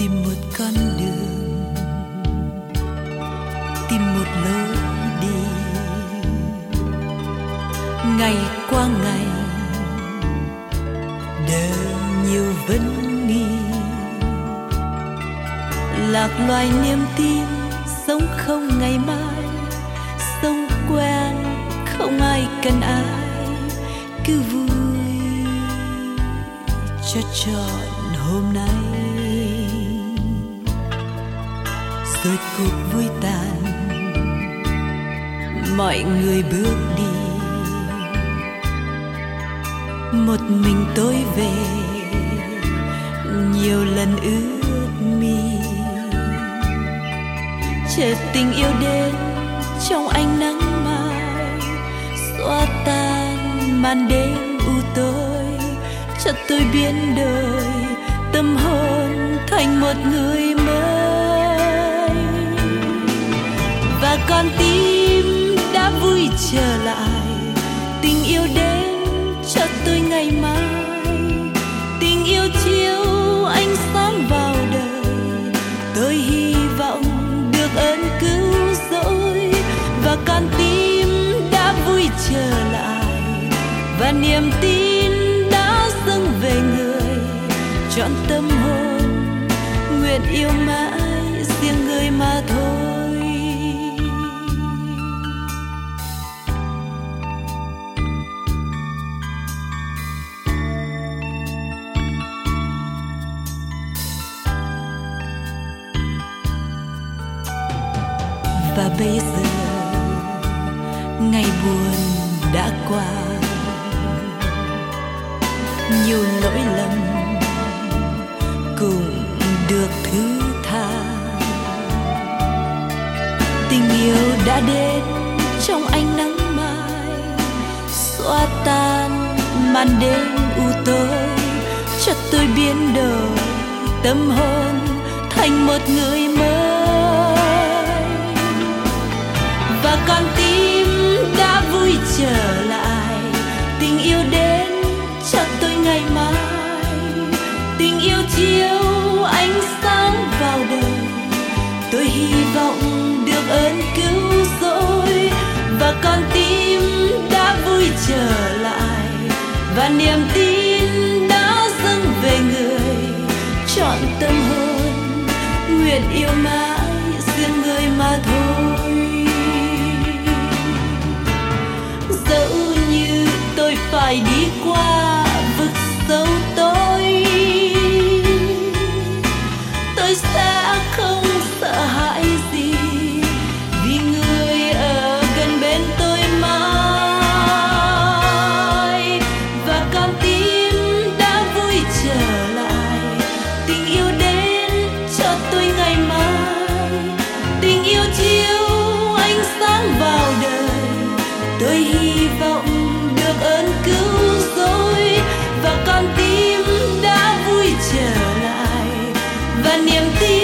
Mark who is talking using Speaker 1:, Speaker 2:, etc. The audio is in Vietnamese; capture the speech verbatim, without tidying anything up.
Speaker 1: tìm một con đường, tìm một lối đi. Ngày qua ngày đời nhiều vấn nghi, lạc loài niềm tin sống không ngày mai, sống quen không ai cần ai, cứ vui cho trọn hôm nay. Rồi cuộc vui tàn, mọi người bước đi, một mình tôi về nhiều lần ướt mi. Chờ tình yêu đến trong ánh nắng mai, xóa tan màn đêm u tối, cho tôi biến đổi tâm hồn thành một người mới. Và con tim đã vui trở lại, tình yêu đến cho tôi ngày mai. Tình yêu chiếu ánh sáng vào đời, tôi hy vọng được ơn cứu rỗi. Và con tim đã vui trở lại, và niềm tin đã dâng về người. Chọn tâm hồn nguyện yêu mãi riêng người mà thôi. Và bây giờ ngày buồn đã qua, nhiều lỗi lầm cũng được thứ tha. Tình yêu đã đến trong ánh nắng mai, xóa tan màn đêm u tối, cho tôi biến đổi tâm hồn thành một người mới. Và con tim đã vui trở lại, tình yêu đến cho tôi ngày mai. Tình yêu chiếu ánh sáng vào đời, tôi hy vọng được ơn cứu rỗi. Và con tim đã vui trở lại, và niềm tin đã dâng về người. Chọn tâm hồn nguyện yêu mãi riêng người mà thôi. Dẫu như tôi phải đi qua vực sâu tối, tôi sẽ không sợ hãi gì, vì người ở gần bên tôi mãi. Và con tim đã vui trở lại, tình yêu đến cho tôi ngày mai. Tình yêu chiếu ánh sáng vào đời, tôi hy vọng được ơn cứu rỗi. Và con tim đã vui trở lại, và niềm tin